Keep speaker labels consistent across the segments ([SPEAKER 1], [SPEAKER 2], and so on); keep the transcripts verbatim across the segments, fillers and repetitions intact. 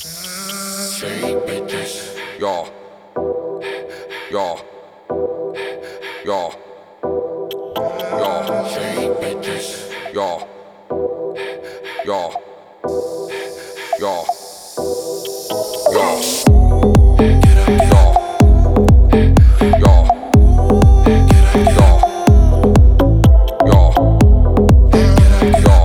[SPEAKER 1] Shake bitches.
[SPEAKER 2] Yo. Yo. Yo. Yo.
[SPEAKER 1] Shake bitches.
[SPEAKER 2] Yo. Yo. Yo. Yo.
[SPEAKER 1] Get up, get up,
[SPEAKER 2] Yo. Yo.
[SPEAKER 1] get up, get up,
[SPEAKER 2] Yo.
[SPEAKER 1] get up,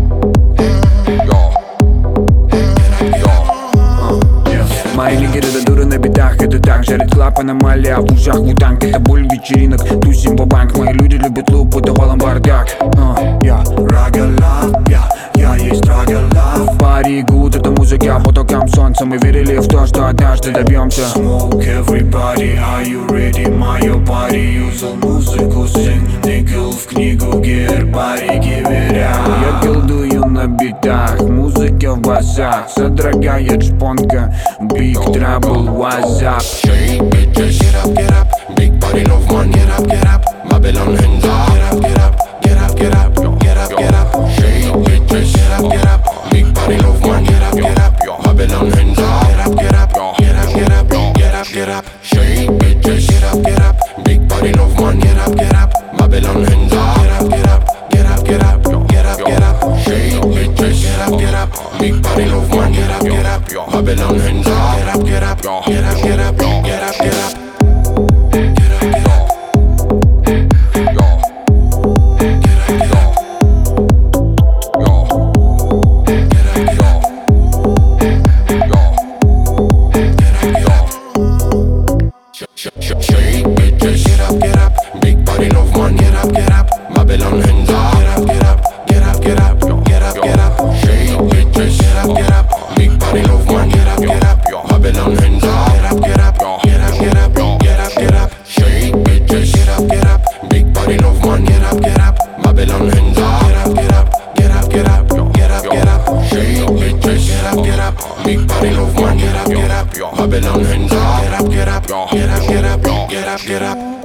[SPEAKER 2] Yo. Yo.
[SPEAKER 3] Мои лидеры до дуры на битах, это так. Жарит клап, аномалия, в ушах мутанг. Это боль вечеринок, тусим бабанк. Мои люди любят луп, это валом бардак. Я Рага Лав, я, я есть Рага Лав. Пари гуд, это музыка потоком солнца. Мы верили в то, что однажды добьемся. Smoke everybody, are you ready? Мое пари, юзал музыку, сын Никл в книгу гербарий гиверя. Я билдую на битах, музыка в басах. Содрогает шпонка, Big Trouble, what's up?
[SPEAKER 1] shake bitches. Get up, get up, big body love man. Get up, get up, Babylon hands up. Get up, get up, get up, get up, get up, get up. Shake bitches. Get up, get up, big body love man. Get up, get up, Babylon hands up. Get up, get up, get up, get up, get up, get up. Shake bitches. Get up, get up, big body love man. Get up, get up, Babylon hands up. Get up, get up, get up, get up, get up. Shake bitches. Get up, get up, big body love man. Get up, get up, Babylon hands up. Get up, get up, get up, get up, get up, get up. Shake bitches. Get up, get up, big body love man. Get up, get up, Babylon hands up. Get up, get up, get up, get up, get up. Shake bitches. Get up, get up, big body love man. Get up, get up, Babylon hands up. Get up, get up, get up, get up, get up, get up. Shake bitches. Get up, get up, big body love man. Get up, get up, Babylon hands up. Get up, get up, get up, get up, get up. Shake bitches. Get up, get up, big body love man. Get up, get up, Babylon hands up. Get up, get up, get up, get up, get up, get up.